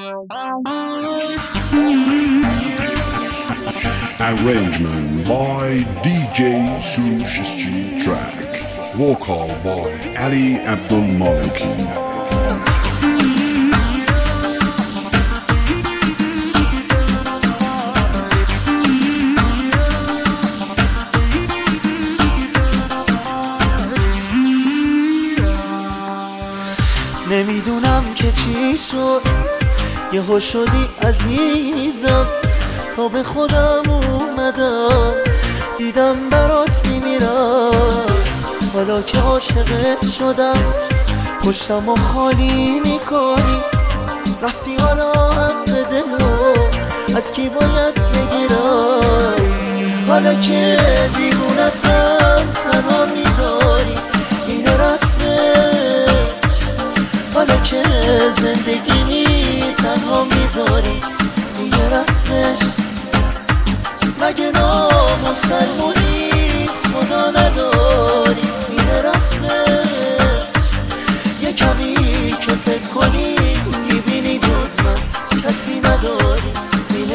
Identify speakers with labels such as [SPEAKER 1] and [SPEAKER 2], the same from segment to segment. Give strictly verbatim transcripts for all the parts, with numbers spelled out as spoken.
[SPEAKER 1] Arrangement by D J Sush Street Track. Vocal by Ali Abdul Maliki.
[SPEAKER 2] نمیدونم که چی شد یهو شدی عزیزم، تا به خودم اومدم دیدم برات میمیرم. حالا که عاشقت شدم پشتم و خالی میکنی، رفتی حالا حق دلو از کی باید بگیرم؟ حالا که دیوونتم تنها میذاری این رسمش، حالا که زندگی تنها میذاری این رسمش. مگه نامسلمونی خدا نداری این رسمش؟ یه کمی که فکر کنی میبینی جز من کسی نداری این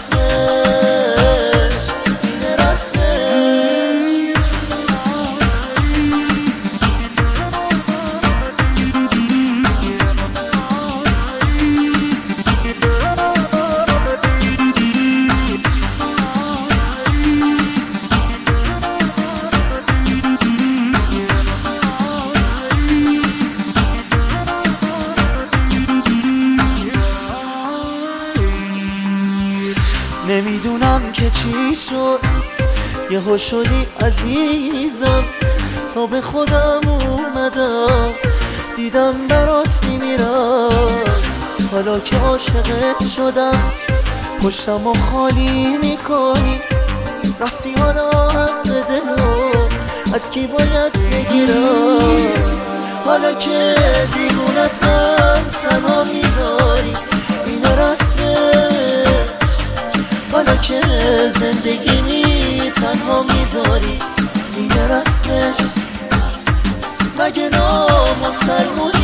[SPEAKER 2] رسمش، این رسمش. نمیدونم که چی شد یهو شدی عزیزم، تا به خودم اومدم دیدم برات میمیرم. حالا که عاشقت شدم پشتم و خالی میکنی، رفتی حالا حق دلو از کی باید بگیرم؟ حالا که دیوونتم تنها میذاری این رسمه، حالا که زندگی می تنها میذاری این رسمش. مگه نامسلمونی